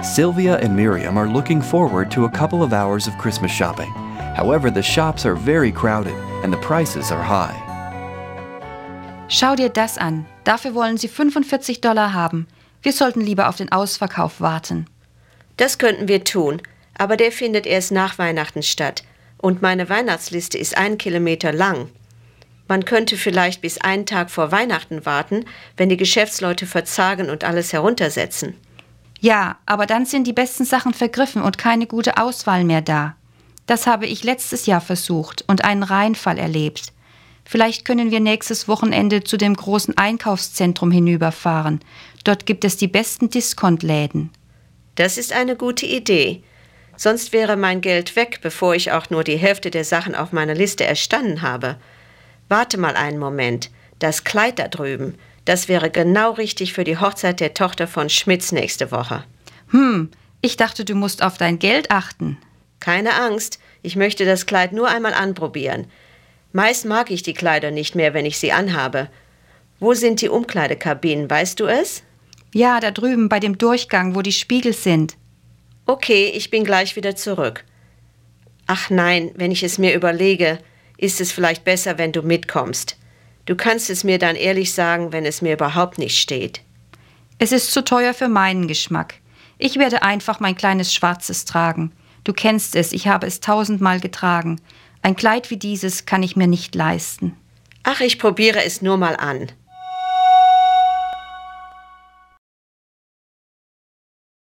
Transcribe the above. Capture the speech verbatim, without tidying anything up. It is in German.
Sylvia and Miriam are looking forward to a couple of hours of Christmas shopping. However, the shops are very crowded and the prices are high. Schau dir das an. Dafür wollen sie fünfundvierzig Dollar haben. Wir sollten lieber auf den Ausverkauf warten. Das könnten wir tun, aber der findet erst nach Weihnachten statt. Und meine Weihnachtsliste ist einen Kilometer lang. Man könnte vielleicht bis einen Tag vor Weihnachten warten, wenn die Geschäftsleute verzagen und alles heruntersetzen. Ja, aber dann sind die besten Sachen vergriffen und keine gute Auswahl mehr da. Das habe ich letztes Jahr versucht und einen Reinfall erlebt. Vielleicht können wir nächstes Wochenende zu dem großen Einkaufszentrum hinüberfahren. Dort gibt es die besten Discount-Läden. Das ist eine gute Idee. Sonst wäre mein Geld weg, bevor ich auch nur die Hälfte der Sachen auf meiner Liste erstanden habe. Warte mal einen Moment. Das Kleid da drüben, das wäre genau richtig für die Hochzeit der Tochter von Schmitz nächste Woche. Hm, ich dachte, du musst auf dein Geld achten. Keine Angst, ich möchte das Kleid nur einmal anprobieren. Meist mag ich die Kleider nicht mehr, wenn ich sie anhabe. Wo sind die Umkleidekabinen, weißt du es? Ja, da drüben bei dem Durchgang, wo die Spiegel sind. Okay, ich bin gleich wieder zurück. Ach nein, wenn ich es mir überlege, ist es vielleicht besser, wenn du mitkommst. Du kannst es mir dann ehrlich sagen, wenn es mir überhaupt nicht steht. Es ist zu teuer für meinen Geschmack. Ich werde einfach mein kleines Schwarzes tragen. Du kennst es, ich habe es tausendmal getragen. Ein Kleid wie dieses kann ich mir nicht leisten. Ach, ich probiere es nur mal an.